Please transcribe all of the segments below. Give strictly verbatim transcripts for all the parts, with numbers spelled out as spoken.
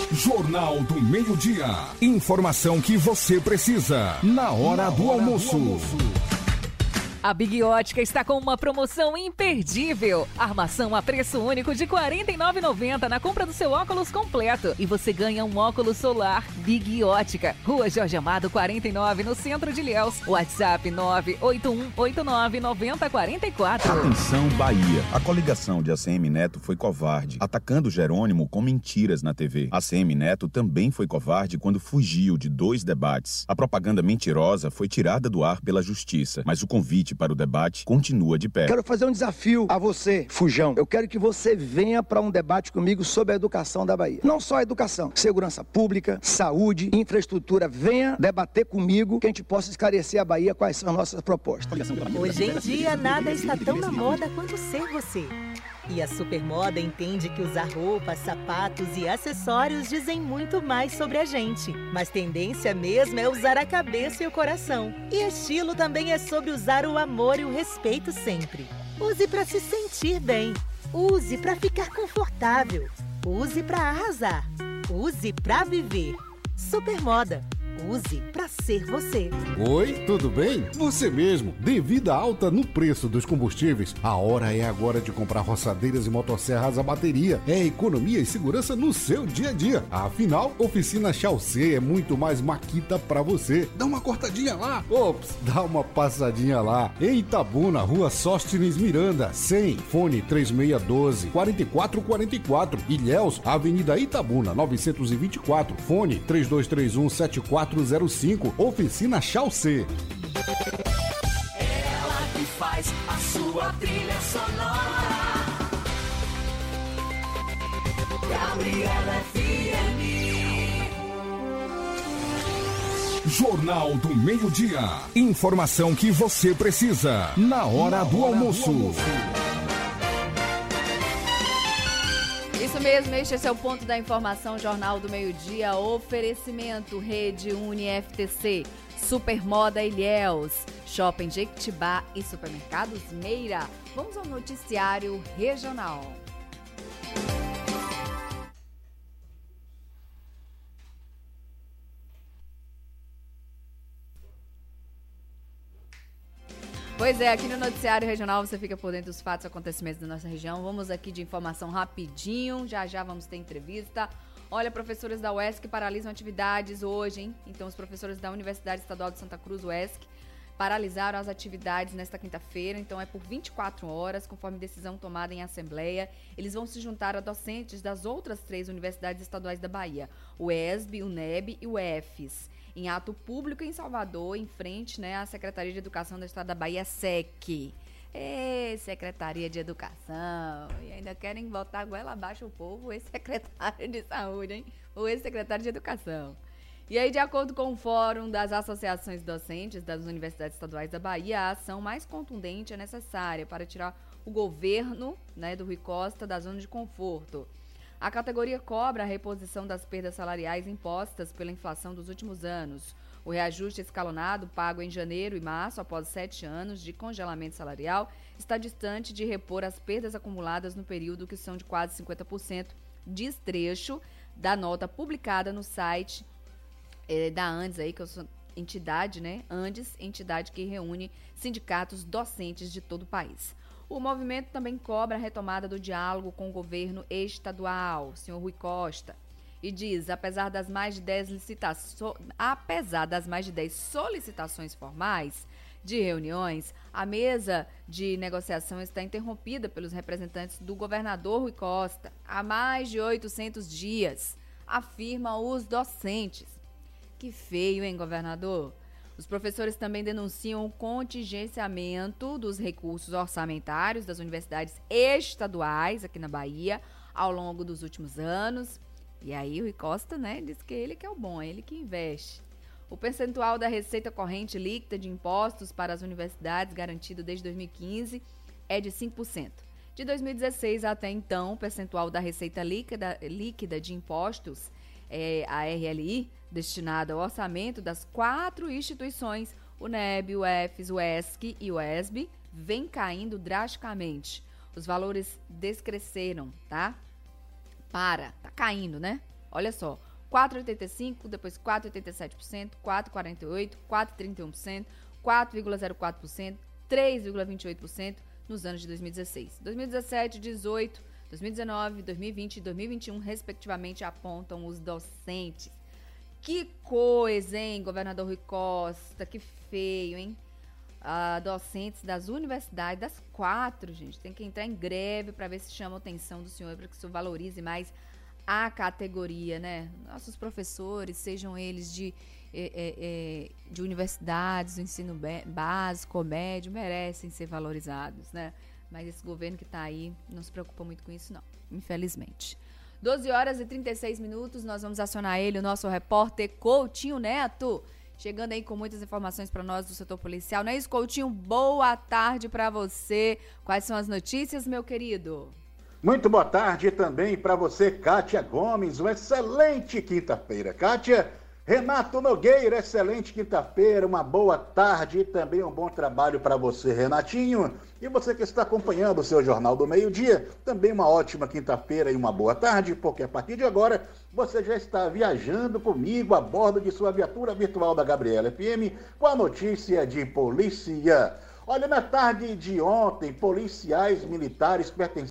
Jornal do Meio-Dia. Informação que você precisa na hora, na do, hora almoço. do almoço. A Big Ótica está com uma promoção imperdível. Armação a preço único de quarenta e nove reais e noventa centavos na compra do seu óculos completo. E você ganha um óculos solar Big Ótica. Rua Jorge Amado quarenta e nove, no centro de Ilhéus. WhatsApp nove oito um oito nove nove zero quatro quatro. Atenção Bahia. A coligação de A C M Neto foi covarde, atacando Jerônimo com mentiras na T V. A C M Neto também foi covarde quando fugiu de dois debates. A propaganda mentirosa foi tirada do ar pela justiça, mas o convite para o debate continua de pé. Quero fazer um desafio a você, Fujão. Eu quero que você venha para um debate comigo sobre a educação da Bahia. Não só a educação, segurança pública, saúde, infraestrutura. Venha debater comigo que a gente possa esclarecer a Bahia quais são as nossas propostas. Hoje em dia, nada está tão na moda quanto ser você. E a Supermoda entende que usar roupas, sapatos e acessórios dizem muito mais sobre a gente. Mas tendência mesmo é usar a cabeça e o coração. E estilo também é sobre usar o amor e o respeito sempre. Use para se sentir bem. Use para ficar confortável. Use para arrasar. Use para viver. Supermoda. Use para ser você. Oi, tudo bem? Você mesmo. Devido à alta no preço dos combustíveis, a hora é agora de comprar roçadeiras e motosserras a bateria. É economia e segurança no seu dia a dia. Afinal, Oficina Chaussee é muito mais maquita para você. Dá uma cortadinha lá. Ops, dá uma passadinha lá. Em Itabuna, Rua Sóstenes Miranda, cem, fone três seis um dois, quatro quatro quatro quatro. Ilhéus, Avenida Itabuna, novecentos e vinte e quatro, fone três dois três um sete quatro zero cinco. Oficina Chaussee. Ela que faz a sua trilha sonora. Gabriela F M. Jornal do Meio-Dia. Informação que você precisa na hora, na do, hora almoço. do almoço. Isso mesmo, este é o ponto da informação, Jornal do Meio-Dia, oferecimento Rede Uni F T C, Supermoda Ilhéus, Shopping Jequitibá e Supermercados Meira. Vamos ao noticiário regional. Pois é, aqui no Noticiário Regional você fica por dentro dos fatos e acontecimentos da nossa região. Vamos aqui de informação rapidinho, já já vamos ter entrevista. Olha, professores da U E S C paralisam atividades hoje, hein? Então, os professores da Universidade Estadual de Santa Cruz, U E S C, paralisaram as atividades nesta quinta-feira. Então, é por vinte e quatro horas, conforme decisão tomada em assembleia. Eles vão se juntar a docentes das outras três universidades estaduais da Bahia, o E S B, o N E B e o E F S. Em ato público em Salvador, em frente, né, à Secretaria de Educação do Estado da Bahia, S E C. Ê, Secretaria de Educação. E ainda querem botar a goela abaixo o povo, ex-secretário de Saúde, hein? O ex-secretário de Educação. E aí, de acordo com o Fórum das Associações Docentes das Universidades Estaduais da Bahia, a ação mais contundente é necessária para tirar o governo, né, do Rui Costa da zona de conforto. A categoria cobra a reposição das perdas salariais impostas pela inflação dos últimos anos. O reajuste escalonado, pago em janeiro e março, após sete anos de congelamento salarial, está distante de repor as perdas acumuladas no período, que são de quase cinquenta por cento, diz trecho da nota publicada no site eh, da Andes, aí, que é a entidade, né? Andes, entidade que reúne sindicatos docentes de todo o país. O movimento também cobra a retomada do diálogo com o governo estadual, senhor Rui Costa, e diz, apesar das mais de dez licitações, apesar das mais de dez solicitações formais de reuniões, a mesa de negociação está interrompida pelos representantes do governador Rui Costa há mais de oitocentos dias, afirmam os docentes. Que feio, hein, governador? Os professores também denunciam o contingenciamento dos recursos orçamentários das universidades estaduais aqui na Bahia ao longo dos últimos anos. E aí o Rui Costa, né, diz que ele que é o bom, é ele que investe. O percentual da receita corrente líquida de impostos para as universidades garantido desde dois mil e quinze é de cinco por cento. De dois mil e dezesseis até então, o percentual da receita líquida, líquida de impostos, é, a R L I, destinada ao orçamento das quatro instituições, o N E B, o E F S, o E S C e o E S B, vem caindo drasticamente. Os valores descresceram, tá? Para, tá caindo, né? Olha só, quatro vírgula oitenta e cinco por cento, depois quatro vírgula oitenta e sete por cento, quatro vírgula quarenta e oito por cento, quatro vírgula trinta e um por cento, quatro vírgula zero quatro por cento, três vírgula vinte e oito por cento nos anos de dois mil e dezesseis. dois mil e dezessete, dezoito, dois mil e dezenove, dois mil e vinte e dois mil e vinte e um, respectivamente, apontam os docentes. Que coisa, hein, governador Rui Costa? Que feio, hein? Ah, docentes das universidades, das quatro, gente, tem que entrar em greve para ver se chama a atenção do senhor, para que isso valorize mais a categoria, né? Nossos professores, sejam eles de, é, é, de universidades, do ensino básico, médio, merecem ser valorizados, né? Mas esse governo que está aí não se preocupa muito com isso, não, infelizmente. doze horas e trinta e seis minutos, nós vamos acionar ele, o nosso repórter Coutinho Neto, chegando aí com muitas informações para nós do setor policial. Não é isso, Coutinho? Boa tarde para você. Quais são as notícias, meu querido? Muito boa tarde também para você, Kátia Gomes. Uma excelente quinta-feira. Kátia, Renato Nogueira, excelente quinta-feira, uma boa tarde e também um bom trabalho para você, Renatinho. E você que está acompanhando o seu Jornal do Meio-Dia, também uma ótima quinta-feira e uma boa tarde, porque a partir de agora você já está viajando comigo a bordo de sua viatura virtual da Gabriela F M com a notícia de polícia. Olha, na tarde de ontem, policiais militares pertencentes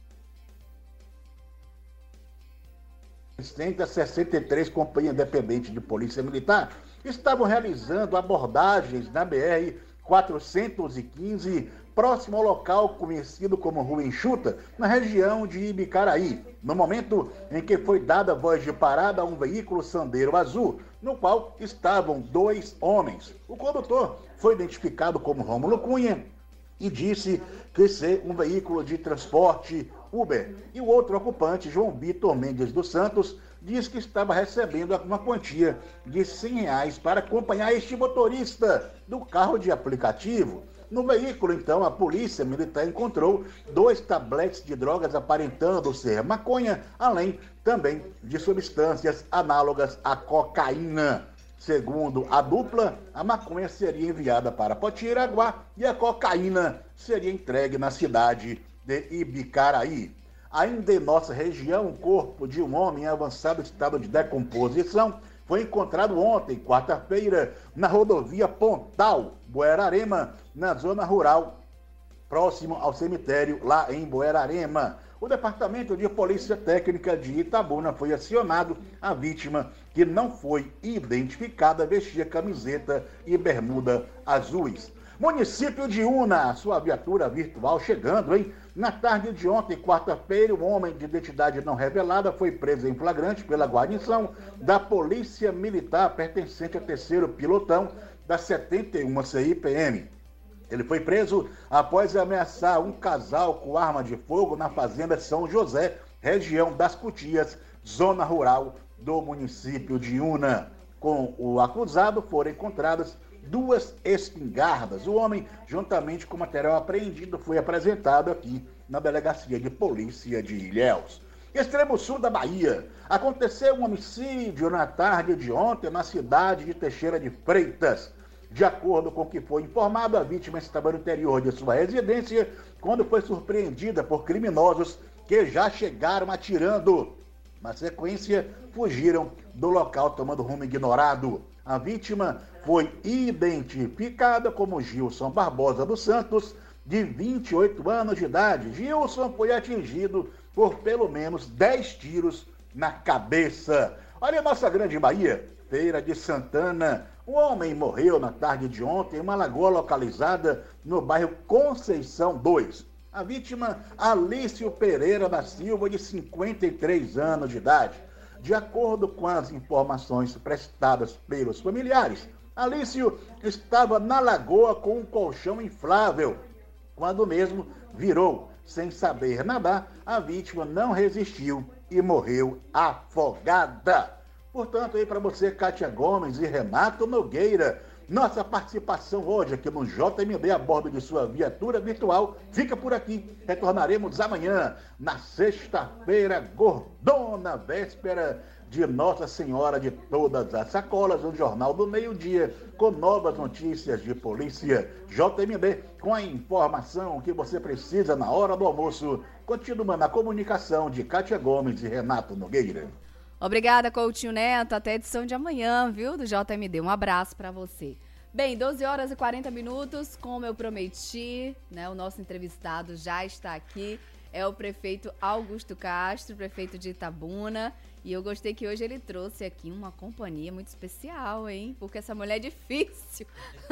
a sessenta e três Companhia Independente de Polícia Militar estavam realizando abordagens na B R quatrocentos e quinze, próximo ao local conhecido como Rua Enxuta, na região de Ibicaraí, no momento em que foi dada voz de parada a um veículo Sandero azul, no qual estavam dois homens. O condutor foi identificado como Rômulo Cunha e disse que ser um veículo de transporte Uber. E o outro ocupante, João Vitor Mendes dos Santos, diz que estava recebendo uma quantia de cem reais para acompanhar este motorista do carro de aplicativo. No veículo, então, a polícia militar encontrou dois tabletes de drogas aparentando ser maconha, além também de substâncias análogas à cocaína. Segundo a dupla, a maconha seria enviada para Potiraguá e a cocaína seria entregue na cidade de Ibicaraí. Ainda em nossa região, o corpo de um homem em avançado estado de decomposição foi encontrado ontem, quarta-feira, na rodovia Pontal, Buerarema, na zona rural, próximo ao cemitério lá em Buerarema. O Departamento de Polícia Técnica de Itabuna foi acionado. A vítima, que não foi identificada, vestia camiseta e bermuda azuis. Município de Una, sua viatura virtual chegando, hein? Na tarde de ontem, quarta-feira, um homem de identidade não revelada foi preso em flagrante pela guarnição da Polícia Militar pertencente ao terceiro pilotão da setenta e uma C I P M. Ele foi preso após ameaçar um casal com arma de fogo na fazenda São José, região das Cutias, zona rural do município de Una. Com o acusado foram encontradas duas espingardas. O homem, juntamente com o material apreendido, foi apresentado aqui na Delegacia de Polícia de Ilhéus. Extremo sul da Bahia. Aconteceu um homicídio na tarde de ontem na cidade de Teixeira de Freitas. De acordo com o que foi informado, a vítima estava no interior de sua residência quando foi surpreendida por criminosos que já chegaram atirando. Na sequência, fugiram do local tomando rumo ignorado. A vítima foi identificada como Gilson Barbosa dos Santos, de vinte e oito anos de idade. Gilson foi atingido por pelo menos dez tiros na cabeça. Olha a nossa grande Bahia, Feira de Santana. Um homem morreu na tarde de ontem em uma lagoa localizada no bairro Conceição dois. A vítima, Alício Pereira da Silva, de cinquenta e três anos de idade. De acordo com as informações prestadas pelos familiares, Alício estava na lagoa com um colchão inflável. Quando o mesmo virou sem saber nadar, a vítima não resistiu e morreu afogada. Portanto, aí para você, Kátia Gomes e Renato Nogueira, nossa participação hoje aqui no J M D a bordo de sua viatura virtual fica por aqui. Retornaremos amanhã, na sexta-feira, gordona, véspera de Nossa Senhora de Todas as Sacolas, no Jornal do Meio-Dia, com novas notícias de polícia. J M D, com a informação que você precisa na hora do almoço. Continua na comunicação de Kátia Gomes e Renato Nogueira. Obrigada, Coutinho Neto. Até a edição de amanhã, viu, do J M D. Um abraço para você. Bem, doze horas e quarenta minutos, como eu prometi, né? O nosso entrevistado já está aqui. É o prefeito Augusto Castro, prefeito de Itabuna. E eu gostei que hoje ele trouxe aqui uma companhia muito especial, hein? Porque essa mulher é difícil.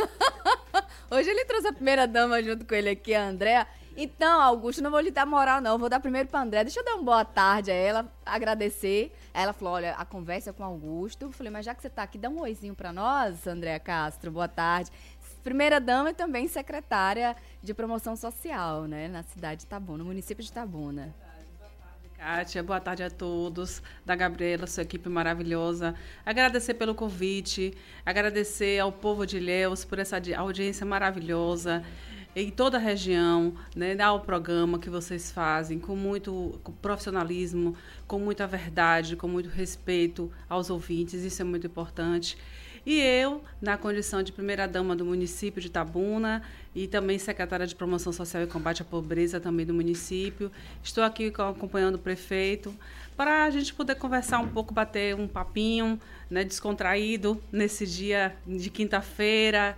Hoje ele trouxe a primeira dama junto com ele aqui, a Andréa. Então, Augusto, não vou lhe dar moral, não. Vou dar primeiro pra Andréa. Deixa eu dar uma boa tarde a ela, agradecer. Ela falou, olha, a conversa é com o Augusto. Eu falei, mas já que você tá aqui, dá um oizinho pra nós, Andréa Castro. Boa tarde. Primeira dama e também secretária de promoção social, né? Na cidade de Itabuna, no município de Itabuna. Kátia, boa tarde a todos, da Gabriela, sua equipe maravilhosa. Agradecer pelo convite, agradecer ao povo de Ilhéus por essa audiência maravilhosa em toda a região, né, ao programa que vocês fazem com muito profissionalismo, com muita verdade, com muito respeito aos ouvintes, isso é muito importante. E eu, na condição de primeira-dama do município de Itabuna e também secretária de Promoção Social e Combate à Pobreza também do município, estou aqui acompanhando o prefeito para a gente poder conversar um pouco, bater um papinho, né, descontraído nesse dia de quinta-feira,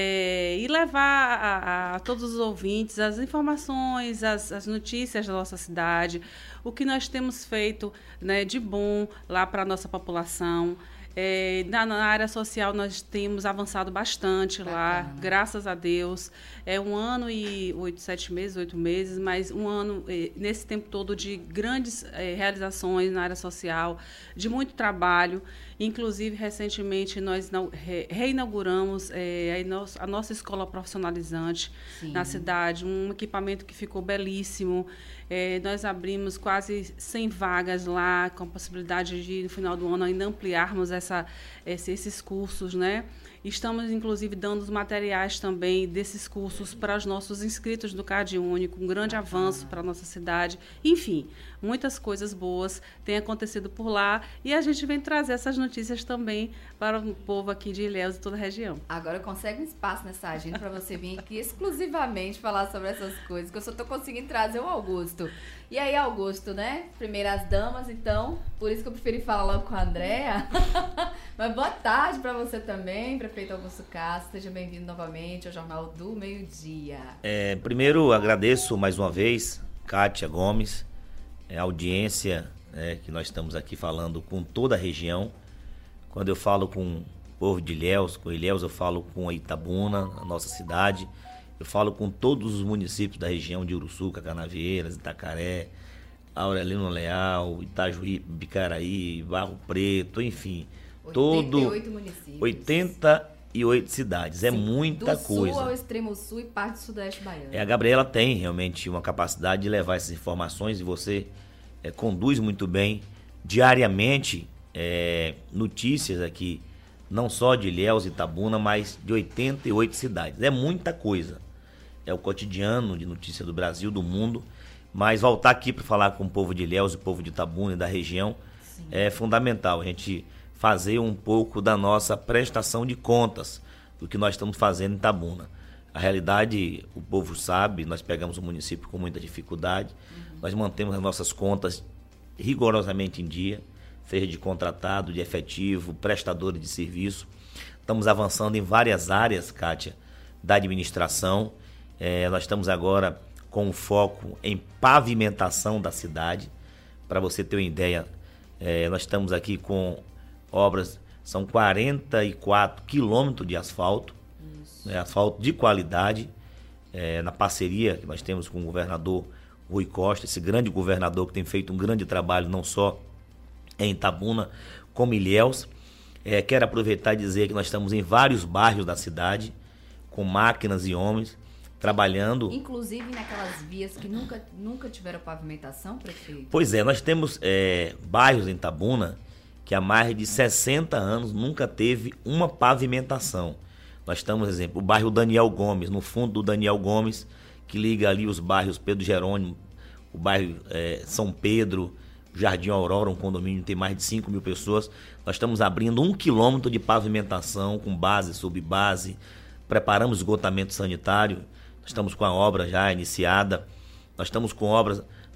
é, e levar a, a todos os ouvintes as informações, as, as notícias da nossa cidade, o que nós temos feito, né, de bom lá para a nossa população. É, na, na área social nós temos avançado bastante lá, Bacana. Graças a Deus. É um ano e oito, sete meses, oito meses, mas um ano, eh, nesse tempo todo, de grandes eh, realizações na área social, de muito trabalho. Inclusive, recentemente, nós não, re, reinauguramos eh, a, nossa, a nossa escola profissionalizante Sim. na cidade, um equipamento que ficou belíssimo. É, nós abrimos quase cem vagas lá, com a possibilidade de, no final do ano, ainda ampliarmos essa, esse, esses cursos, né? Estamos, inclusive, dando os materiais também desses cursos para os nossos inscritos do Cade Único, um grande avanço para a nossa cidade. Enfim, muitas coisas boas têm acontecido por lá e a gente vem trazer essas notícias também para o povo aqui de Ilhéus e toda a região. Agora consegue um espaço nessa agenda para você vir aqui exclusivamente falar sobre essas coisas, que eu só estou conseguindo trazer o Augusto. E aí, Augusto, né? Primeiras damas, então, por isso que eu preferi falar logo com a Andréa. Mas boa tarde para você também, prefeito Augusto Castro. Seja bem-vindo novamente ao Jornal do Meio-Dia. É, primeiro, agradeço mais uma vez, Kátia Gomes, a audiência, né, que nós estamos aqui falando com toda a região. Quando eu falo com o povo de Ilhéus, com Ilhéus eu falo com a Itabuna, a nossa cidade. Eu falo com todos os municípios da região de Uruçuca, Canavieiras, Itacaré, Aurelino Leal, Itajuí, Bicaraí, Barro Preto, enfim. oitenta e oito municípios. oitenta e oito cidades, Sim, é muita do coisa. Do sul ao extremo sul e parte do sudeste baiano. É, a Gabriela tem realmente uma capacidade de levar essas informações e você é, conduz muito bem diariamente é, notícias aqui, não só de Ilhéus e Itabuna, mas de oitenta e oito cidades. É muita coisa. É o cotidiano de notícia do Brasil, do mundo, mas voltar aqui para falar com o povo de Ilhéus, o povo de Itabuna e da região, Sim. é fundamental. A gente fazer um pouco da nossa prestação de contas do que nós estamos fazendo em Itabuna. A realidade, o povo sabe, nós pegamos o município com muita dificuldade, uhum. nós mantemos as nossas contas rigorosamente em dia, seja de contratado, de efetivo, prestadores de serviço. Estamos avançando em várias áreas, Kátia, da administração. É, nós estamos agora com foco em pavimentação da cidade. Para você ter uma ideia, é, nós estamos aqui com obras, são quarenta e quatro quilômetros de asfalto, né, asfalto de qualidade, é, na parceria que nós temos com o governador Rui Costa, esse grande governador que tem feito um grande trabalho, não só em Itabuna, como Ilhéus. É, quero aproveitar e dizer que nós estamos em vários bairros da cidade, com máquinas e homens, trabalhando. Inclusive naquelas vias que nunca, nunca tiveram pavimentação, prefeito? Pois é, nós temos é, bairros em Itabuna que há mais de sessenta anos nunca teve uma pavimentação. Nós estamos, por exemplo, o bairro Daniel Gomes, no fundo do Daniel Gomes, que liga ali os bairros Pedro Jerônimo, o bairro é, São Pedro, Jardim Aurora, um condomínio que tem mais de cinco mil pessoas. Nós estamos abrindo um quilômetro de pavimentação com base, subbase, preparamos esgotamento sanitário, nós estamos com a obra já iniciada, nós estamos com obras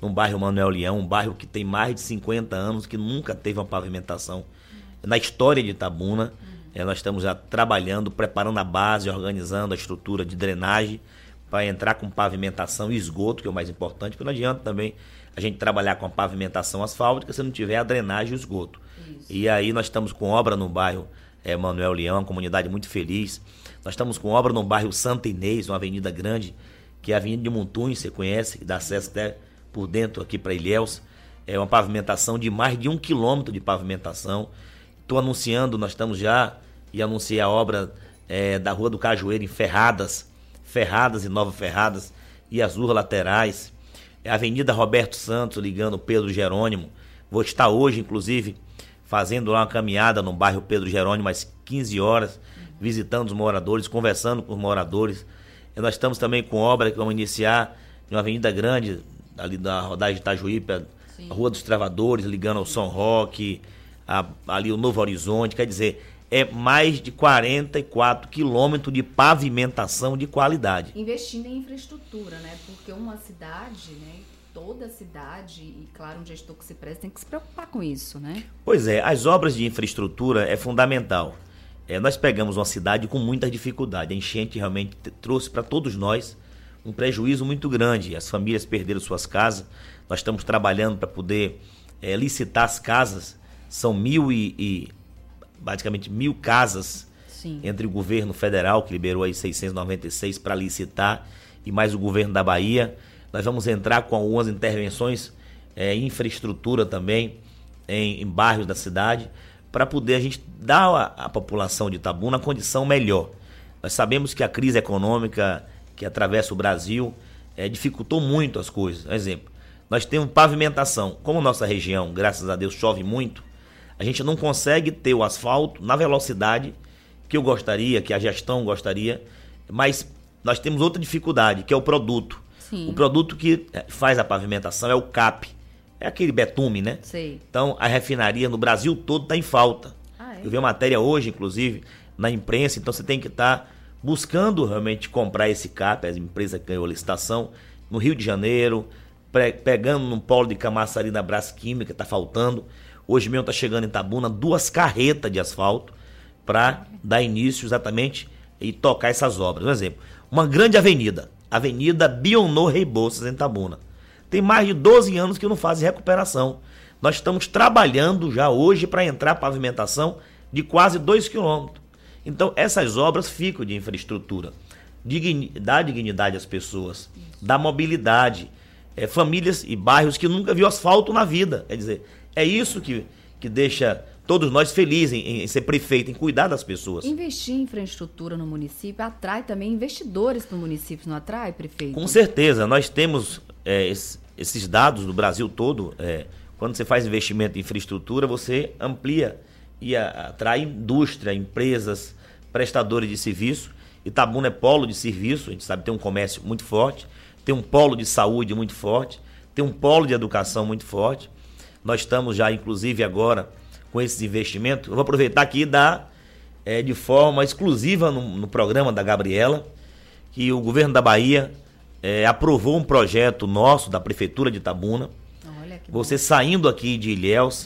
no bairro Manuel Leão, um bairro que tem mais de cinquenta anos, que nunca teve uma pavimentação na história de Itabuna. É, nós estamos já trabalhando, preparando a base, organizando a estrutura de drenagem para entrar com pavimentação e esgoto, que é o mais importante, porque não adianta também a gente trabalhar com a pavimentação asfáltica se não tiver a drenagem e o esgoto. Isso. E aí nós estamos com obra no bairro é, Manuel Leão, uma comunidade muito feliz. Nós estamos com obra no bairro Santa Inês, uma avenida grande, que é a Avenida de Montunhos, você conhece, que dá acesso até por dentro aqui para Ilhéus. É uma pavimentação de mais de um quilômetro de pavimentação. Estou anunciando, nós estamos já, e anunciei a obra é, da Rua do Cajueiro em Ferradas, Ferradas e Nova Ferradas, e as ruas laterais. É a Avenida Roberto Santos, ligando Pedro Jerônimo. Vou estar hoje, inclusive, fazendo lá uma caminhada no bairro Pedro Jerônimo, às quinze horas, visitando os moradores, conversando com os moradores. E nós estamos também com obra que vamos iniciar em uma avenida grande, ali da rodagem de Itajuípe, a Rua dos Travadores, ligando ao São Roque, a, ali o Novo Horizonte. Quer dizer, é mais de quarenta e quatro quilômetros de pavimentação de qualidade. Investindo em infraestrutura, né? Porque uma cidade, né? Toda cidade, e claro, um gestor que se presta tem que se preocupar com isso, né? Pois é, as obras de infraestrutura é fundamental. É, nós pegamos uma cidade com muita dificuldade. A enchente realmente trouxe para todos nós um prejuízo muito grande. As famílias perderam suas casas. Nós estamos trabalhando para poder é, licitar as casas. São mil e, e basicamente mil casas. Sim. Entre o governo federal, que liberou aí seiscentos e noventa e seis para licitar, e mais o governo da Bahia. Nós vamos entrar com algumas intervenções é, em infraestrutura também, em, em bairros da cidade, para poder a gente dar à população de Itabuna uma condição melhor. Nós sabemos que a crise econômica que atravessa o Brasil é, dificultou muito as coisas. Por exemplo, nós temos pavimentação. Como nossa região, graças a Deus, chove muito, a gente não consegue ter o asfalto na velocidade que eu gostaria, que a gestão gostaria, mas nós temos outra dificuldade, que é o produto. Sim. O produto que faz a pavimentação é o C A P. É aquele betume, né? Sei. Então, a refinaria no Brasil todo está em falta. Ah, é? Eu vi uma matéria hoje, inclusive, na imprensa. Então, você tem que estar tá buscando realmente comprar esse C A P, a empresa que ganhou a licitação, no Rio de Janeiro, pre- pegando num polo de Camaçari na Brás Química, está faltando. Hoje mesmo está chegando em Itabuna duas carretas de asfalto para dar início exatamente e tocar essas obras. Por exemplo, uma grande avenida, Avenida Bionor Rebouças, em Itabuna. Tem mais de doze anos que não faz recuperação. Nós estamos trabalhando já hoje para entrar pavimentação de quase dois quilômetros. Então, essas obras ficam de infraestrutura. Digni- dá dignidade às pessoas, dá mobilidade. É, famílias e bairros que nunca viu asfalto na vida. Quer dizer, é isso que, que deixa todos nós felizes em, em ser prefeito, em cuidar das pessoas. Investir em infraestrutura no município atrai também investidores no município, não atrai, prefeito? Com certeza. Nós temos é, esse, esses dados do Brasil todo. É, quando você faz investimento em infraestrutura, você amplia e a, atrai indústria, empresas, prestadores de serviço. Itabuna é polo de serviço, a gente sabe que tem um comércio muito forte, tem um polo de saúde muito forte, tem um polo de educação muito forte. Nós estamos já, inclusive, agora com esses investimentos. Eu vou aproveitar aqui e dar é, de forma exclusiva no, no programa da Gabriela, que o governo da Bahia é, aprovou um projeto nosso, da Prefeitura de Itabuna. Olha que Você bom. Saindo aqui de Ilhéus,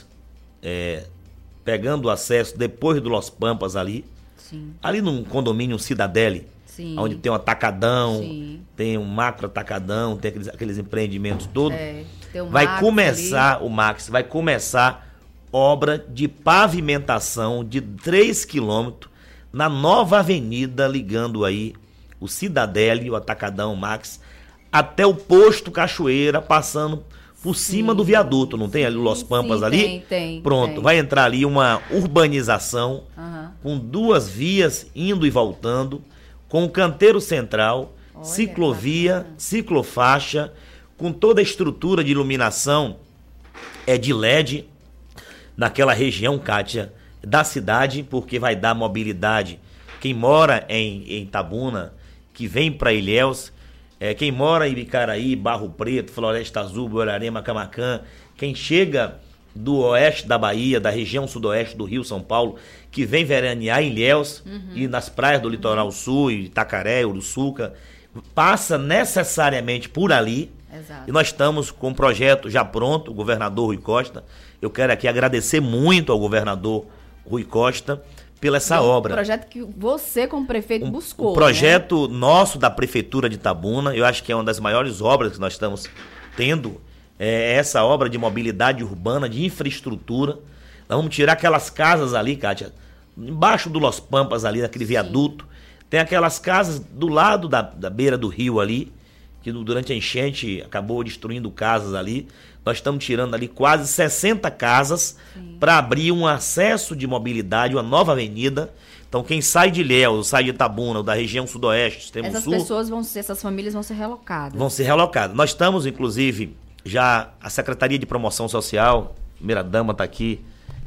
é, pegando o acesso depois do Los Pampas ali, Sim. ali num condomínio Cidadele, Sim. onde tem um atacadão, Sim. tem um macro atacadão, tem aqueles, aqueles empreendimentos todos. É, um vai começar ali. o Max, vai começar obra de pavimentação de três quilômetros na nova avenida ligando aí o Cidadele, o Atacadão Max, até o posto Cachoeira, passando por sim, cima do viaduto. Não tem ali o Los Pampas sim, ali? Tem, tem. Pronto, tem. Vai entrar ali uma urbanização uhum. com duas vias indo e voltando, com o canteiro central, Olha, ciclovia, bacana. ciclofaixa, com toda a estrutura de iluminação é de L E D, naquela região, Kátia, da cidade, porque vai dar mobilidade. Quem mora em, em Itabuna, que vem para Ilhéus, é, quem mora em Bicaraí, Barro Preto, Floresta Azul, Borarema, Camacã, quem chega do oeste da Bahia, da região sudoeste do Rio, São Paulo, que vem veranear em Ilhéus uhum. e nas praias do Litoral Sul, Itacaré, Uruçuca, passa necessariamente por ali, Exato. E nós estamos com um projeto já pronto, o governador Rui Costa. Eu quero aqui agradecer muito ao governador Rui Costa pela essa um obra. Um projeto que você, como prefeito, um, buscou. Um projeto, né, nosso da Prefeitura de Itabuna, eu acho que é uma das maiores obras que nós estamos tendo, é essa obra de mobilidade urbana, de infraestrutura. Nós vamos tirar aquelas casas ali, Kátia, embaixo do Los Pampas ali, naquele Sim. viaduto. Tem aquelas casas do lado da, da beira do rio ali, que durante a enchente acabou destruindo casas ali. Nós estamos tirando ali quase sessenta casas para abrir um acesso de mobilidade, uma nova avenida. Então, quem sai de Ilhéus, sai de Itabuna, ou da região sudoeste, extremo essas sul... Essas pessoas vão ser, essas famílias vão ser relocadas. Vão ser relocadas. Nós estamos, inclusive, já a Secretaria de Promoção Social, a primeira-dama está aqui,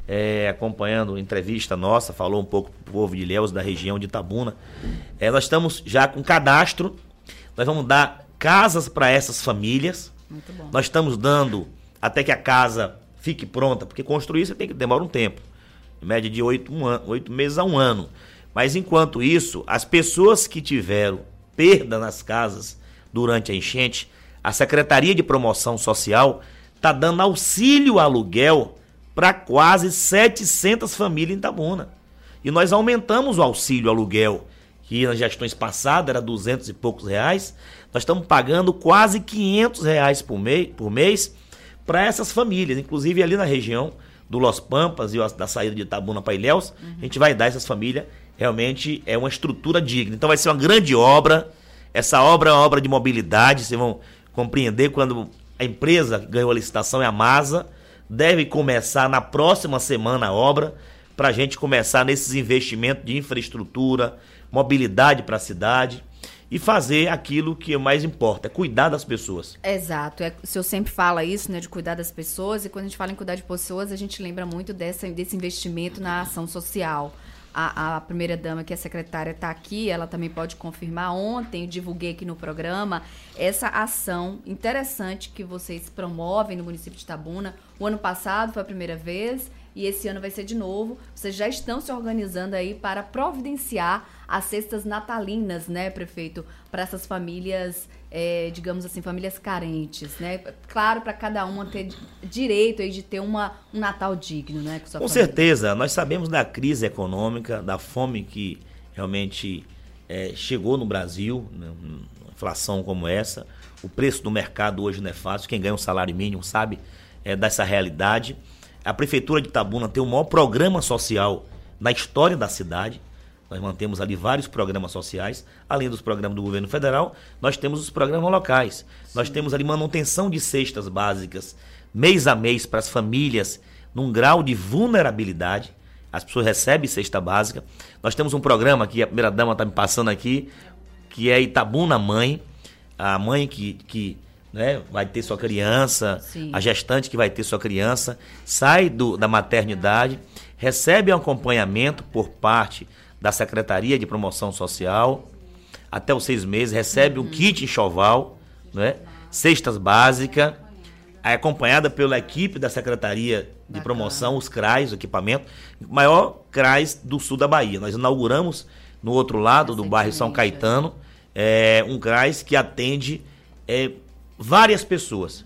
é, acompanhando a entrevista nossa, falou um pouco para o povo de Ilhéus, da região de Itabuna. É, nós estamos já com cadastro, nós vamos dar casas para essas famílias. Muito bom. Nós estamos dando até que a casa fique pronta, porque construir você tem que demora um tempo, em média de oito, um ano, oito meses a um ano. Mas enquanto isso, as pessoas que tiveram perda nas casas durante a enchente, a Secretaria de Promoção Social está dando auxílio aluguel para quase setecentas famílias em Itabuna. E nós aumentamos o auxílio aluguel, que nas gestões passadas era duzentos e poucos reais. Nós estamos pagando quase quinhentos reais por mês, por mês para essas famílias. Inclusive ali na região do Los Pampas e da saída de Itabuna para Ilhéus, uhum. a gente vai dar a essas famílias, realmente é uma estrutura digna. Então vai ser uma grande obra. Essa obra é uma obra de mobilidade, vocês vão compreender quando a empresa que ganhou a licitação é a Masa. Deve começar na próxima semana a obra, para a gente começar nesses investimentos de infraestrutura, mobilidade para a cidade e fazer aquilo que mais importa, é cuidar das pessoas. Exato, é, o senhor sempre fala isso, né, de cuidar das pessoas, e quando a gente fala em cuidar de pessoas, a gente lembra muito dessa, desse investimento na ação social. A, a primeira-dama, que é a secretária, está aqui, ela também pode confirmar. Ontem eu divulguei aqui no programa essa ação interessante que vocês promovem no município de Itabuna. O ano passado foi a primeira vez e esse ano vai ser de novo. Vocês já estão se organizando aí para providenciar as cestas natalinas, né, prefeito, para essas famílias, é, digamos assim, famílias carentes, né? Claro, para cada uma ter direito aí de ter uma, um Natal digno, né? Com, sua com certeza, nós sabemos da crise econômica, da fome que realmente é, chegou no Brasil, né, uma inflação como essa. O preço do mercado hoje não é fácil, quem ganha um salário mínimo sabe é, dessa realidade. A Prefeitura de Itabuna tem o maior programa social na história da cidade. Nós mantemos ali vários programas sociais, além dos programas do governo federal, nós temos os programas locais. Sim. Nós temos ali manutenção de cestas básicas, mês a mês, para as famílias, num grau de vulnerabilidade. As pessoas recebem cesta básica. Nós temos um programa que a primeira-dama está me passando aqui, que é Itabuna Mãe, a mãe que, que né, vai ter sua criança, Sim. a gestante que vai ter sua criança, sai do, da maternidade, recebe um acompanhamento por parte da Secretaria de Promoção Social, até os seis meses, recebe uhum. um kit enxoval, né? Cestas básicas, acompanhada pela equipe da Secretaria de Bacana. Promoção, os C R A S, o equipamento, maior C R A S do sul da Bahia. Nós inauguramos no outro lado do bairro São Caetano, é, um C R A S que atende é, várias pessoas,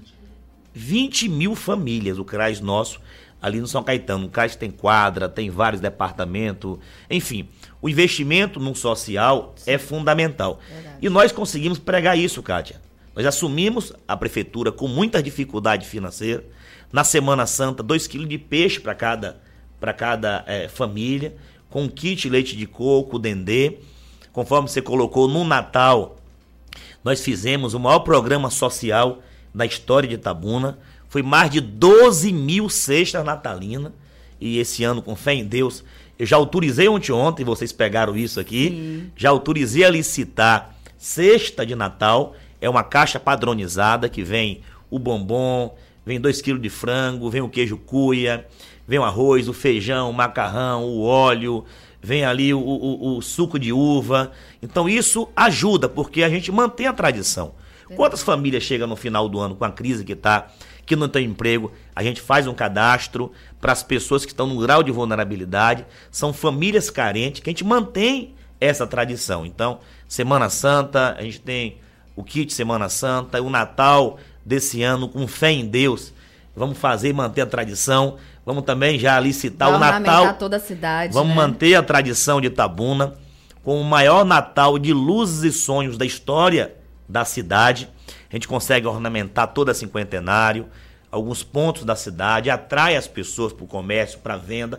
vinte mil famílias, o C R A S nosso, ali no São Caetano. O C R A S tem quadra, tem vários departamentos, enfim, o investimento no social Sim. é fundamental. Verdade. E nós conseguimos pregar isso, Kátia. Nós assumimos a prefeitura com muita dificuldade financeira. Na Semana Santa, dois quilos de peixe para cada, para cada é, família, com kit leite de coco, dendê. Conforme você colocou, no Natal, nós fizemos o maior programa social da história de Itabuna. Foi mais de doze mil cestas natalinas. E esse ano, com fé em Deus, eu já autorizei ontem, ontem, vocês pegaram isso aqui, Sim. já autorizei a licitar cesta de Natal. É uma caixa padronizada que vem o bombom, vem dois quilos de frango, vem o queijo cuia, vem o arroz, o feijão, o macarrão, o óleo, vem ali o, o, o suco de uva. Então isso ajuda, porque a gente mantém a tradição. Sim. Quantas famílias chegam no final do ano com a crise que está, que não tem emprego? A gente faz um cadastro para as pessoas que estão no grau de vulnerabilidade, são famílias carentes, que a gente mantém essa tradição. Então, Semana Santa, a gente tem o kit Semana Santa, o Natal, desse ano, com fé em Deus. Vamos fazer e manter a tradição. Vamos também já licitar o Natal. Toda a cidade, Vamos né? manter a tradição de Itabuna com o maior Natal de luzes e sonhos da história da cidade. A gente consegue ornamentar todo a cinquentenário, alguns pontos da cidade, atrai as pessoas para o comércio, para a venda,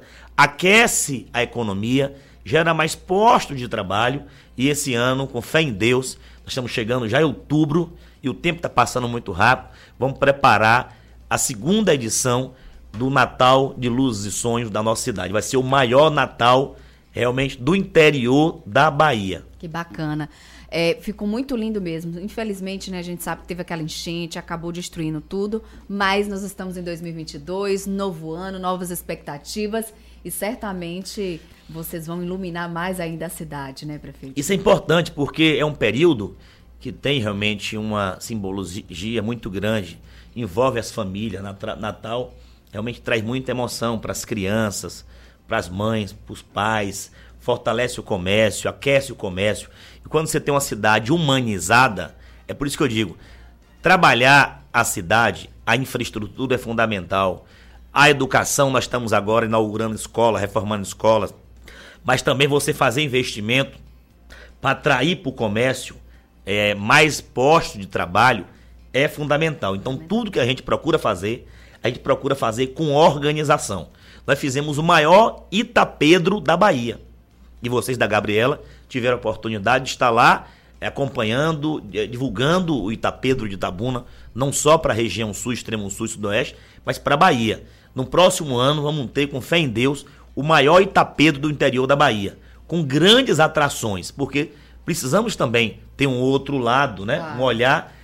aquece a economia, gera mais postos de trabalho. E esse ano, com fé em Deus, nós estamos chegando já em outubro e o tempo está passando muito rápido. Vamos preparar a segunda edição do Natal de Luzes e Sonhos da nossa cidade. Vai ser o maior Natal realmente do interior da Bahia. Que bacana. É, ficou muito lindo mesmo. Infelizmente, né, a gente sabe que teve aquela enchente, acabou destruindo tudo, mas nós estamos em dois mil e vinte e dois, novo ano, novas expectativas e certamente vocês vão iluminar mais ainda a cidade, né, prefeito? Isso é importante porque é um período que tem realmente uma simbologia muito grande, envolve as famílias. Natal realmente traz muita emoção para as crianças, para as mães, para os pais, fortalece o comércio, aquece o comércio. E quando você tem uma cidade humanizada, é por isso que eu digo, trabalhar a cidade, a infraestrutura é fundamental. A educação, nós estamos agora inaugurando escola, reformando escolas, mas também você fazer investimento para atrair para o comércio é, mais postos de trabalho é fundamental. Então, tudo que a gente procura fazer, a gente procura fazer com organização. Nós fizemos o maior Itapedro da Bahia. E vocês da Gabriela tiveram a oportunidade de estar lá é, acompanhando, é, divulgando o Itapedro de Itabuna, não só para a região sul, extremo sul e sudoeste, mas para a Bahia. No próximo ano vamos ter, com fé em Deus, o maior Itapedro do interior da Bahia, com grandes atrações, porque precisamos também ter um outro lado, né? Ah. Um olhar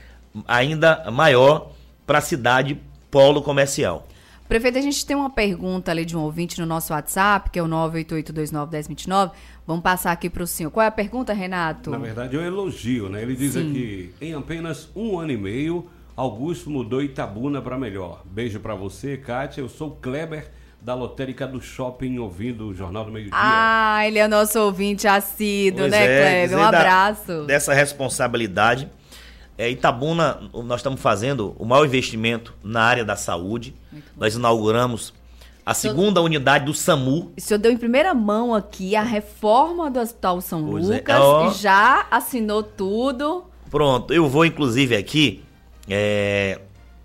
ainda maior para a cidade polo comercial. Prefeito, a gente tem uma pergunta ali de um ouvinte no nosso WhatsApp, que é o nove oito oito dois nove um zero dois nove. Vamos passar aqui para o senhor. Qual é a pergunta, Renato? Na verdade, é um elogio, né? Ele diz Sim. aqui, em apenas um ano e meio, Augusto mudou Itabuna para melhor. Beijo para você, Kátia. Eu sou o Kleber, da Lotérica do Shopping, ouvindo o Jornal do Meio-Dia. Ah, ele é nosso ouvinte assíduo, pois né, é, Kleber? Um abraço. Da, dessa responsabilidade. É, Itabuna, nós estamos fazendo o maior investimento na área da saúde. Nós inauguramos a segunda unidade do SAMU. O senhor deu em primeira mão aqui a reforma do Hospital São pois Lucas é. Oh. e já assinou tudo. Pronto, eu vou inclusive aqui é,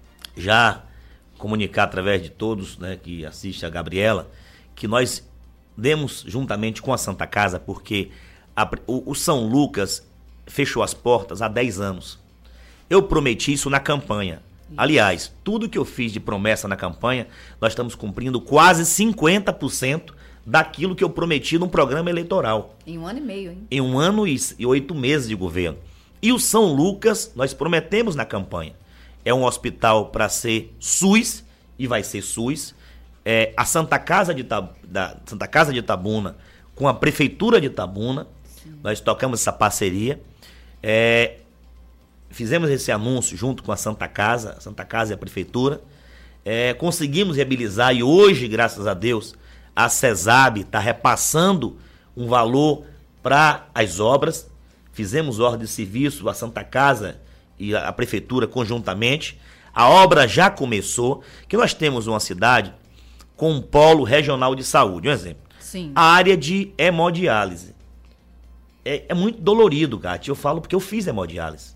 já comunicar através de todos, né, que assistem a Gabriela, que nós demos juntamente com a Santa Casa, porque a, o, o São Lucas fechou as portas há dez anos. Eu prometi isso na campanha. Aliás, tudo que eu fiz de promessa na campanha, nós estamos cumprindo quase cinquenta por cento daquilo que eu prometi num programa eleitoral. Em um ano e meio, hein? Em um ano e, e oito meses de governo. E o São Lucas, nós prometemos na campanha. É um hospital para ser SUS, e vai ser SUS. É, a Santa Casa de, Itab, da Santa Casa de Itabuna, com a Prefeitura de Itabuna, Sim. nós tocamos essa parceria. É, Fizemos esse anúncio junto com a Santa Casa, a Santa Casa e a Prefeitura. É, conseguimos viabilizar e hoje, graças a Deus, a CESAB está repassando um valor para as obras. Fizemos ordem de serviço, a Santa Casa e a Prefeitura conjuntamente. A obra já começou, que nós temos uma cidade com um polo regional de saúde. Um exemplo. Sim. A área de hemodiálise. É, é muito dolorido, Kátia. Eu falo porque eu fiz hemodiálise.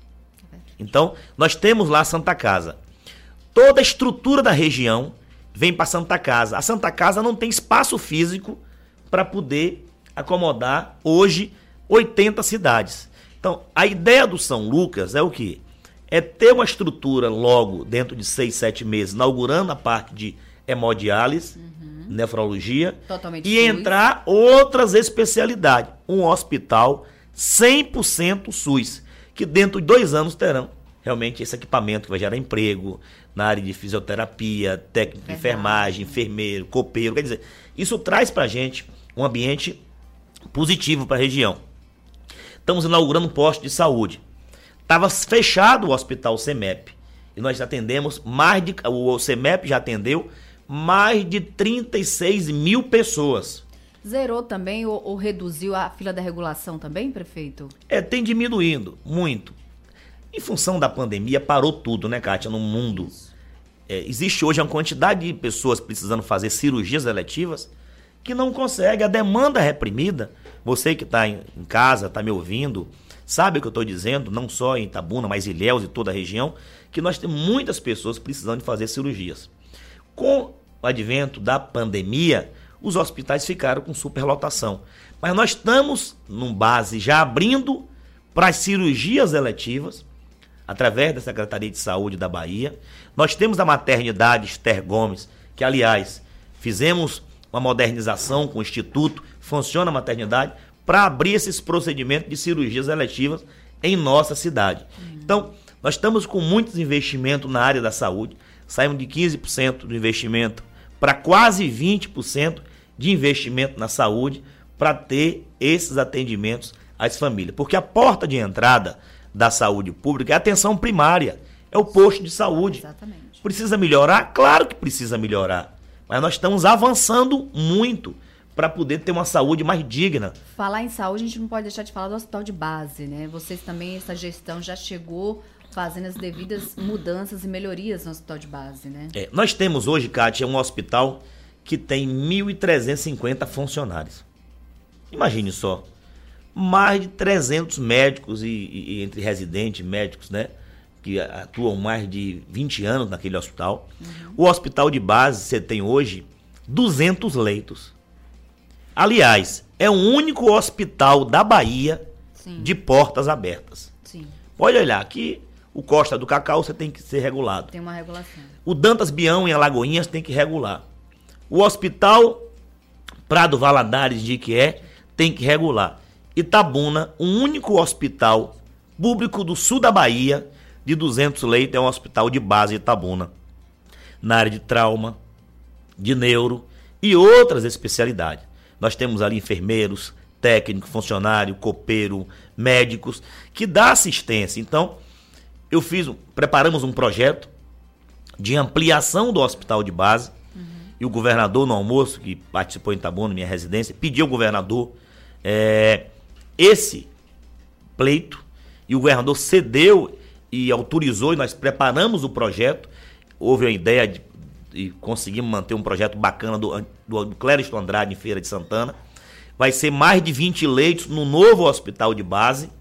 Então, nós temos lá a Santa Casa. Toda a estrutura da região vem para a Santa Casa. A Santa Casa não tem espaço físico para poder acomodar hoje oitenta cidades. Então, a ideia do São Lucas é o quê? É ter uma estrutura logo dentro de seis, sete meses, inaugurando a parte de hemodiálise, uhum. nefrologia, Totalmente e SUS. entrar outras especialidades. Um hospital cem por cento SUS, que dentro de dois anos terão realmente esse equipamento que vai gerar emprego na área de fisioterapia, técnico de enfermagem, enfermeiro, copeiro. Quer dizer, isso traz para a gente um ambiente positivo para a região. Estamos inaugurando um posto de saúde. Estava fechado o Hospital CEMEP e nós atendemos mais de... O CEMEP já atendeu mais de trinta e seis mil pessoas. Zerou também ou, ou reduziu a fila da regulação também, prefeito? É, tem diminuindo muito. Em função da pandemia, parou tudo, né, Kátia, no mundo. É, existe hoje uma quantidade de pessoas precisando fazer cirurgias eletivas que não consegue, a demanda é reprimida. Você que está em casa, está me ouvindo, sabe o que eu estou dizendo, não só em Itabuna, mas em Ilhéus e toda a região, que nós temos muitas pessoas precisando de fazer cirurgias. Com o advento da pandemia, os hospitais ficaram com superlotação. Mas nós estamos, num base, já abrindo para as cirurgias eletivas, através da Secretaria de Saúde da Bahia. Nós temos a maternidade Esther Gomes, que, aliás, fizemos uma modernização com o Instituto, funciona a maternidade, para abrir esses procedimentos de cirurgias eletivas em nossa cidade. Uhum. Então, nós estamos com muitos investimentos na área da saúde, saímos de quinze por cento do investimento para quase vinte por cento de investimento na saúde, para ter esses atendimentos às famílias. Porque a porta de entrada da saúde pública é a atenção primária, é o posto de saúde. Exatamente. Precisa melhorar? Claro que precisa melhorar. Mas nós estamos avançando muito para poder ter uma saúde mais digna. Falar em saúde, a gente não pode deixar de falar do hospital de base, né? Vocês também, essa gestão já chegou fazendo as devidas mudanças e melhorias no hospital de base, né? É, nós temos hoje, Kátia, um hospital que tem mil trezentos e cinquenta funcionários. Imagine só, mais de trezentos médicos e, e, e entre residentes, médicos, né? Que atuam mais de vinte anos naquele hospital. Uhum. O hospital de base, você tem hoje duzentos leitos. Aliás, é o único hospital da Bahia Sim. de portas abertas. Sim. Pode olhar, aqui o Costa do Cacau você tem que ser regulado. Tem uma regulação. O Dantas Bião em Alagoinhas tem que regular. O Hospital Prado Valadares de Iquié tem que regular. Itabuna, o único hospital público do sul da Bahia de duzentos leitos, é um hospital de base de Itabuna. Na área de trauma, de neuro e outras especialidades. Nós temos ali enfermeiros, técnico, funcionário, copeiro, médicos, que dá assistência. Então, eu fiz, preparamos um projeto de ampliação do hospital de base, uhum. e o governador, no almoço, que participou em Itabuna, minha residência, pediu ao governador é, esse pleito, e o governador cedeu e autorizou, e nós preparamos o projeto. Houve a ideia de, e conseguimos manter um projeto bacana do, do, do Clériston Andrade em Feira de Santana. Vai ser mais de vinte leitos no novo hospital de base.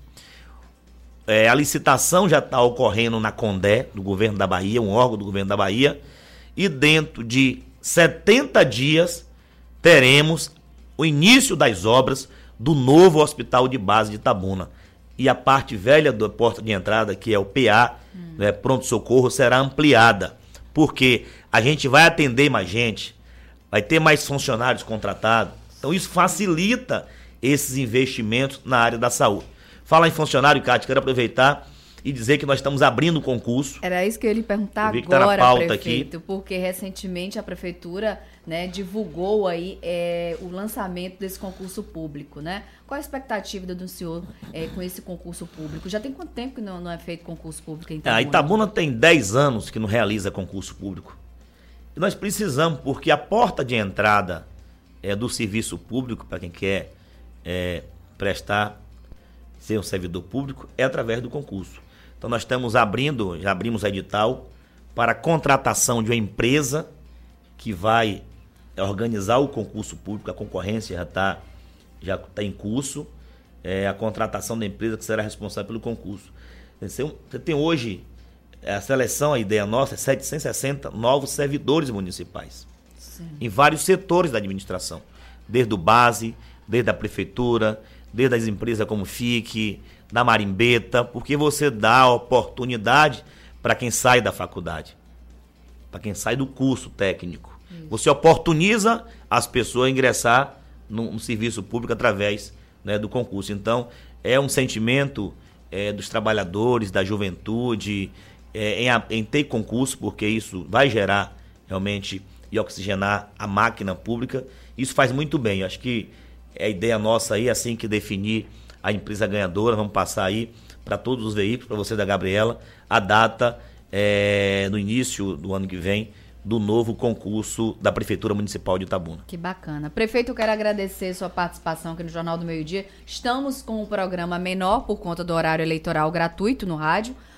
É, a licitação já está ocorrendo na Condé, do governo da Bahia, um órgão do governo da Bahia. E dentro de setenta dias teremos o início das obras do novo hospital de base de Itabuna. E a parte velha da porta de entrada, que é o P A, hum. né, pronto-socorro, será ampliada. Porque a gente vai atender mais gente, vai ter mais funcionários contratados. Então isso facilita esses investimentos na área da saúde. Fala em funcionário, Cátia, quero aproveitar e dizer que nós estamos abrindo o concurso. Era isso que eu ia lhe perguntar eu agora, tá pauta prefeito, aqui. Porque recentemente a prefeitura, né, divulgou aí é, o lançamento desse concurso público, né? Qual a expectativa do senhor é, com esse concurso público? Já tem quanto tempo que não, não é feito concurso público em Itabuna? A Itabuna tem dez anos que não realiza concurso público. E nós precisamos, porque a porta de entrada é, do serviço público, para quem quer é, prestar, ser um servidor público, é através do concurso. Então nós estamos abrindo, já abrimos edital para a contratação de uma empresa que vai organizar o concurso público, a concorrência já está já tá em curso, é, a contratação da empresa que será responsável pelo concurso. Você tem hoje, a seleção, a ideia nossa é setecentos e sessenta novos servidores municipais. Sim. Em vários setores da administração, desde o base, desde a prefeitura, desde as empresas como F I C, da Marimbeta, porque você dá oportunidade para quem sai da faculdade, para quem sai do curso técnico. Isso. Você oportuniza as pessoas a ingressar no, no serviço público através, né, do concurso. Então, é um sentimento é, dos trabalhadores, da juventude, é, em, em ter concurso, porque isso vai gerar realmente e oxigenar a máquina pública. Isso faz muito bem. Acho que é a ideia nossa aí, assim que definir a empresa ganhadora, vamos passar aí para todos os veículos, para você da Gabriela, a data é, no início do ano que vem do novo concurso da Prefeitura Municipal de Itabuna. Que bacana. Prefeito, eu quero agradecer sua participação aqui no Jornal do Meio Dia. Estamos com o programa menor por conta do horário eleitoral gratuito no rádio,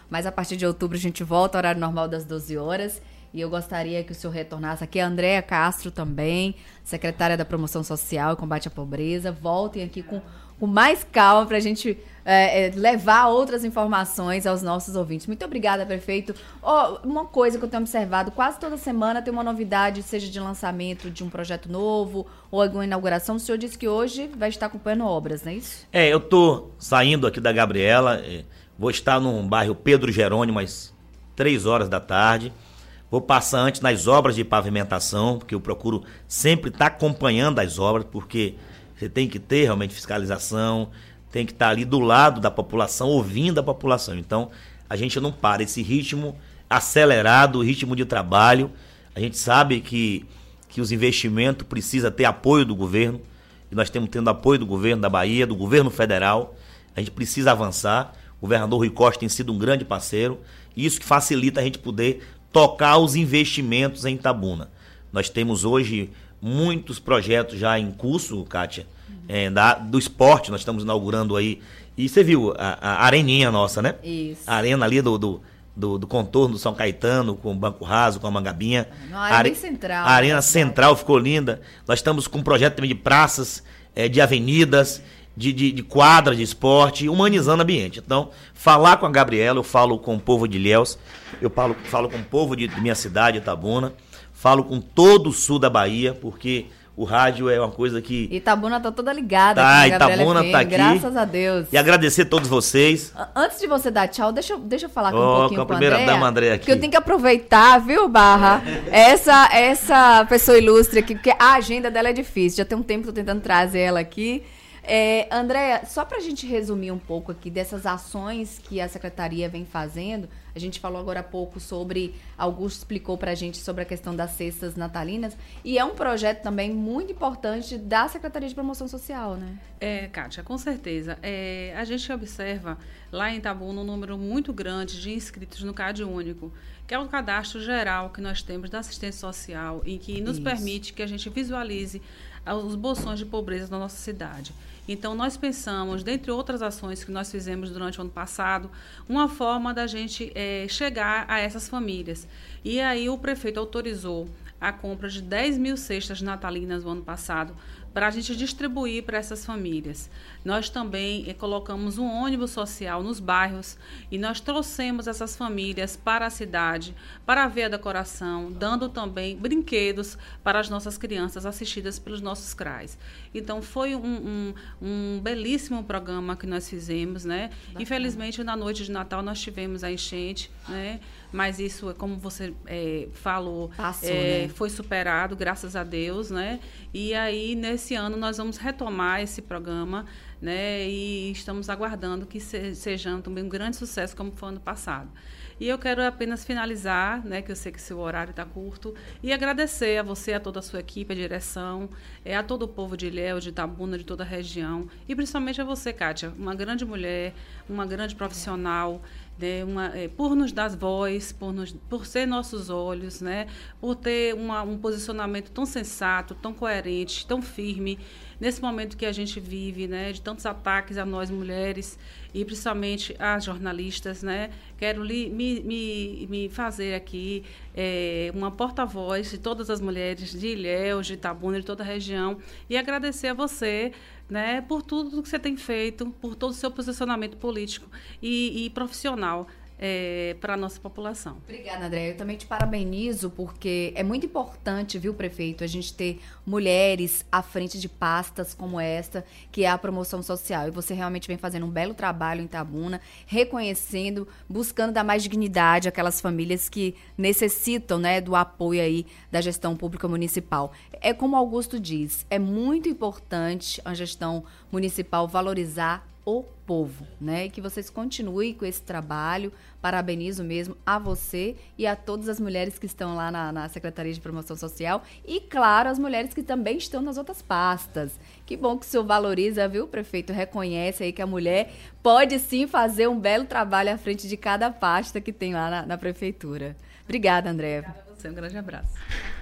mas a partir de outubro a gente volta ao horário normal das doze horas. E eu gostaria que o senhor retornasse aqui, a Andréa Castro também, secretária da Promoção Social e Combate à Pobreza. Voltem aqui com, com mais calma para a gente é, é, levar outras informações aos nossos ouvintes. Muito obrigada, prefeito. Oh, uma coisa que eu tenho observado, quase toda semana tem uma novidade, seja de lançamento de um projeto novo ou alguma inauguração. O senhor disse que hoje vai estar acompanhando obras, não é isso? É, eu estou saindo aqui da Gabriela, vou estar no bairro Pedro Jerônimo às três horas da tarde. Vou passar antes nas obras de pavimentação, porque eu procuro sempre estar acompanhando as obras, porque você tem que ter realmente fiscalização, tem que estar ali do lado da população, ouvindo a população. Então, a gente não para. Esse ritmo acelerado, o ritmo de trabalho, a gente sabe que, que os investimentos precisam ter apoio do governo, e nós estamos tendo apoio do governo da Bahia, do governo federal. A gente precisa avançar. O governador Rui Costa tem sido um grande parceiro, e isso que facilita a gente poder tocar os investimentos em Itabuna. Nós temos hoje muitos projetos já em curso, Kátia, uhum. é, da, do esporte, nós estamos inaugurando aí, e você viu a, a areninha nossa, né? Isso. A arena ali do, do, do, do contorno do São Caetano, com o Banco Raso, com a Mangabinha. Não, a arena central. A arena central ficou linda. Nós estamos com um projeto também de praças, é, de avenidas, De, de, de quadras de esporte, humanizando o ambiente. Então, falar com a Gabriela, eu falo com o povo de Ilhéus, eu falo, falo com o povo de, de minha cidade, Itabuna, falo com todo o sul da Bahia, porque o rádio é uma coisa que... Itabuna tá toda ligada. Tá, aqui, Itabuna F M, tá aqui. Graças a Deus. E agradecer a todos vocês. Antes de você dar tchau, deixa, eu- deixa eu falar com Ó, um pouquinho com a com a primeira Andréa, dama Andréa aqui. que eu tenho que aproveitar, viu, Barra? Essa, essa pessoa ilustre aqui, porque a agenda dela é difícil. Já tem um tempo que eu tô tentando trazer ela aqui. É, Andréa, só para a gente resumir um pouco aqui dessas ações que a Secretaria vem fazendo, a gente falou agora há pouco sobre, Augusto explicou para a gente sobre a questão das cestas natalinas, e é um projeto também muito importante da Secretaria de Promoção Social, né? É, Kátia, com certeza. É, a gente observa lá em Itabuna um número muito grande de inscritos no CAD Único, que é o cadastro geral que nós temos da assistência social e que nos Isso. permite que a gente visualize os bolsões de pobreza da nossa cidade. Então, nós pensamos, dentre outras ações que nós fizemos durante o ano passado, uma forma da gente é, chegar a essas famílias. E aí o prefeito autorizou a compra de dez mil cestas natalinas no ano passado, para a gente distribuir para essas famílias. Nós também eh, colocamos um ônibus social nos bairros e nós trouxemos essas famílias para a cidade, para ver a decoração, dando também brinquedos para as nossas crianças assistidas pelos nossos C R A S. Então, foi um, um, um belíssimo programa que nós fizemos, né? Bacana. Infelizmente, na noite de Natal, nós tivemos a enchente, né? Mas isso, como você é, falou, Passou, é, né? foi superado, graças a Deus, né? E aí, nesse ano, nós vamos retomar esse programa, né? E estamos aguardando que se, seja também um grande sucesso, como foi ano passado. E eu quero apenas finalizar, né, que eu sei que seu horário está curto, e agradecer a você, a toda a sua equipe, a direção, é, a todo o povo de Ilhéus, de Itabuna, de toda a região, e principalmente a você, Kátia, uma grande mulher, uma grande profissional, né, uma, é, por nos dar voz, por, nos, por ser nossos olhos, né, por ter uma, um posicionamento tão sensato, tão coerente, tão firme, nesse momento que a gente vive, né, de tantos ataques a nós mulheres e principalmente às jornalistas, né, quero li, me, me, me fazer aqui é, uma porta-voz de todas as mulheres de Ilhéus, de Itabuna, de toda a região, e agradecer a você, né, por tudo que você tem feito, por todo o seu posicionamento político e, e profissional é, para a nossa população. Obrigada, André. Eu também te parabenizo, porque é muito importante, viu, prefeito, a gente ter mulheres à frente de pastas como esta, que é a promoção social. E você realmente vem fazendo um belo trabalho em Itabuna, reconhecendo, buscando dar mais dignidade àquelas famílias que necessitam, né, do apoio aí da gestão pública municipal. É como Augusto diz, é muito importante a gestão municipal valorizar o povo, né? E que vocês continuem com esse trabalho. Parabenizo mesmo a você e a todas as mulheres que estão lá na, na Secretaria de Promoção Social e, claro, as mulheres que também estão nas outras pastas. Que bom que o senhor valoriza, viu, prefeito? Reconhece aí que a mulher pode sim fazer um belo trabalho à frente de cada pasta que tem lá na, na prefeitura. Obrigada, André. Obrigada a você, um grande abraço.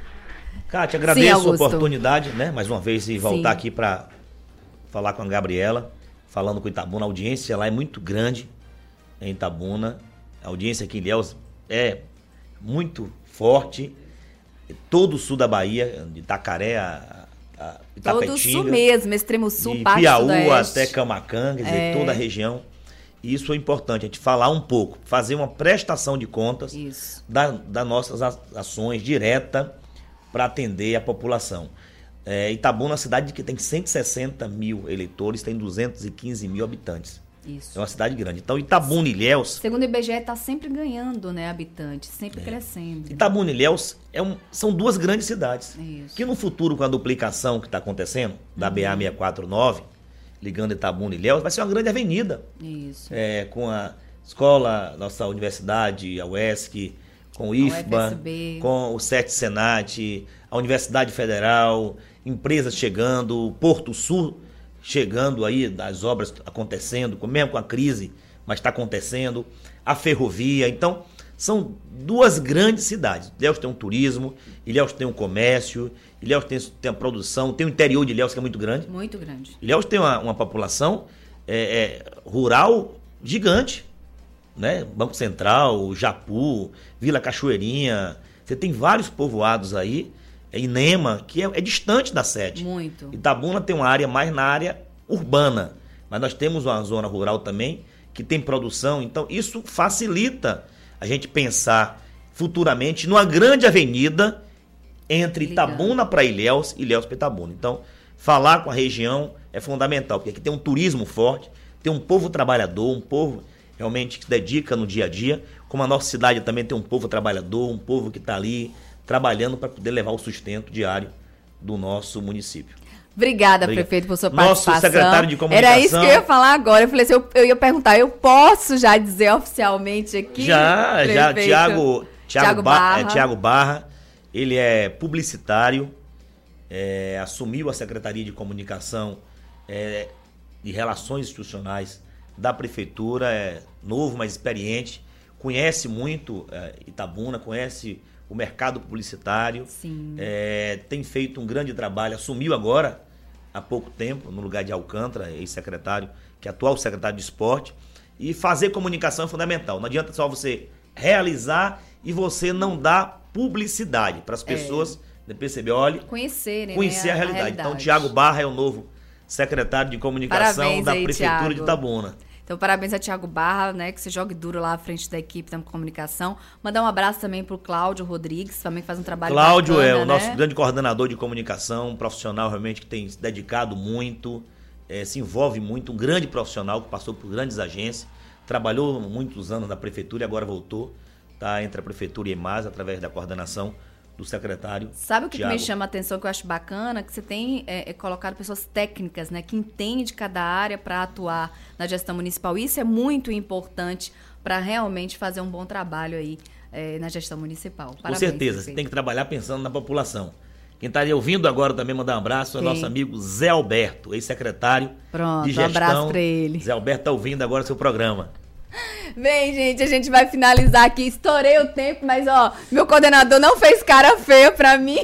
Kátia, agradeço Sim, a Augusto. oportunidade, né, mais uma vez, de voltar Sim. aqui para falar com a Gabriela, falando com Itabuna. A audiência lá é muito grande em Itabuna, a A audiência aqui em Ilhéus é muito forte. Todo o sul da Bahia, de Itacaré a, a Itapetinga. Todo o sul mesmo, extremo sul, de parte Piauí sudoeste. até Camacan, quer dizer, É. toda a região. E isso é importante, a gente falar um pouco, fazer uma prestação de contas da, das nossas a- ações direta para atender a população. É, Itabuna é uma cidade que tem cento e sessenta mil eleitores, tem duzentos e quinze mil habitantes. Isso. É uma cidade grande. Então, Itabuna e Ilhéus... Segundo o I B G E, está sempre ganhando, né, habitantes, sempre crescendo. Itabuna e Ilhéus é um, são duas grandes cidades. Isso. Que no futuro, com a duplicação que está acontecendo, da B A seiscentos e quarenta e nove, ligando Itabuna e Ilhéus, vai ser uma grande avenida. Isso. É, com a escola, nossa universidade, a U E S C, com o I F B A, U F S B. com o SET Senat, a Universidade Federal, empresas chegando, Porto Sul chegando aí, as obras acontecendo, com- mesmo com a crise, mas está acontecendo, a ferrovia. Então, são duas grandes cidades. Ilhéus tem um turismo, Ilhéus tem um comércio, Ilhéus tem, tem a produção, tem o interior de Ilhéus que é muito grande. Muito grande. Ilhéus tem uma, uma população é, é, rural gigante, né? Banco Central, Japu, Vila Cachoeirinha. Você tem vários povoados aí, é Inema, que é, é distante da sede. Muito. Itabuna tem uma área mais na área urbana, mas nós temos uma zona rural também que tem produção, então isso facilita a gente pensar futuramente numa grande avenida entre Itabuna para Ilhéus e Ilhéus para Itabuna. Então, falar com a região é fundamental, porque aqui tem um turismo forte, tem um povo trabalhador, um povo realmente que se dedica no dia a dia, como a nossa cidade também tem um povo trabalhador, um povo que está ali trabalhando para poder levar o sustento diário do nosso município. Obrigada, Obrigado. prefeito, por sua Nosso participação. secretário de comunicação. Era isso que eu ia falar agora. Eu falei assim, eu, eu ia perguntar, eu posso já dizer oficialmente aqui? Já, já, prefeito? Tiago Tiago Ba- Barra. é, Tiago Barra, ele é publicitário, é, assumiu a Secretaria de Comunicação é, e Relações Institucionais da Prefeitura, é novo, mas experiente, conhece muito é, Itabuna, conhece o mercado publicitário, Sim. é, tem feito um grande trabalho, assumiu agora, há pouco tempo, no lugar de Alcântara, ex-secretário, que é atual secretário de esporte, e fazer comunicação é fundamental. Não adianta só você realizar e você não dar publicidade para as pessoas é. perceber, olha, Conhecerem, conhecer né, a, a realidade. realidade. Então, Tiago Barra é o novo secretário de comunicação Parabéns da aí, Prefeitura Thiago. de Itabuna. Então, parabéns a Tiago Barra, né? Que você jogue duro lá à frente da equipe da comunicação. Mandar um abraço também pro Cláudio Rodrigues, também faz um trabalho Cláudio bacana, é o né? nosso grande coordenador de comunicação, um profissional realmente que tem se dedicado muito, é, se envolve muito, um grande profissional que passou por grandes agências, trabalhou muitos anos na Prefeitura e agora voltou, tá entre a Prefeitura e a EMAS, através da coordenação do secretário Sabe o que, que Thiago. me chama a atenção, que eu acho bacana? Que você tem é, é, colocado pessoas técnicas, né? Que entendem de cada área para atuar na gestão municipal. Isso é muito importante para realmente fazer um bom trabalho aí é, na gestão municipal. Com Parabéns, certeza, prefeito. você tem que trabalhar pensando na população. Quem está ouvindo agora também mandar um abraço é o Quem? nosso amigo Zé Alberto, ex-secretário Pronto, de um gestão. abraço para ele. Zé Alberto está ouvindo agora o seu programa. Bem, gente, a gente vai finalizar aqui. Estourei o tempo, mas, ó, meu coordenador não fez cara feia pra mim.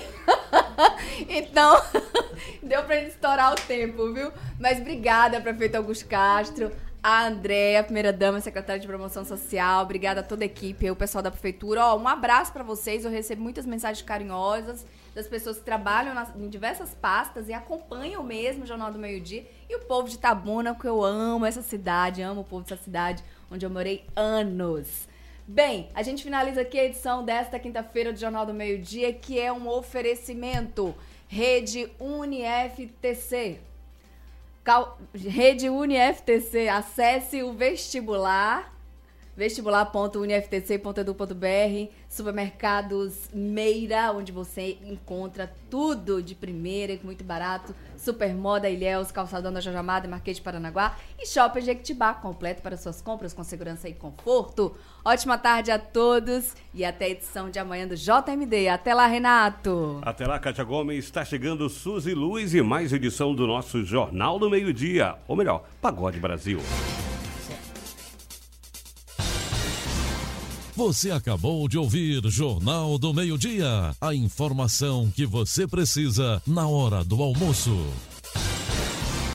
Então, deu pra gente estourar o tempo, viu? Mas obrigada, prefeito Augusto Castro, a Andréa, primeira-dama, secretária de Promoção Social. Obrigada a toda a equipe, o pessoal da prefeitura. Ó, um abraço pra vocês. Eu recebo muitas mensagens carinhosas das pessoas que trabalham nas, em diversas pastas e acompanham mesmo o Jornal do Meio-Dia. E o povo de Itabuna, que eu amo essa cidade, amo o povo dessa cidade, onde eu morei anos. Bem, a gente finaliza aqui a edição desta quinta-feira do Jornal do Meio-Dia, que é um oferecimento Rede UniFTC. Cal... Rede UniFTC, acesse o vestibular, vestibular ponto uniftc ponto edu ponto br, supermercados Meira, onde você encontra tudo de primeira e muito barato, Supermoda Ilhéus, Calçadão da Jorge Amado e Marquês de Paranaguá, e Shopping Jequitibá, completo para suas compras com segurança e conforto. Ótima tarde a todos e até a edição de amanhã do J M D. Até lá, Renato! Até lá, Kátia Gomes, está chegando Suzy Luz e mais edição do nosso Jornal do Meio-Dia, ou melhor, Pagode Brasil. Você acabou de ouvir Jornal do Meio-Dia, a informação que você precisa na hora do almoço.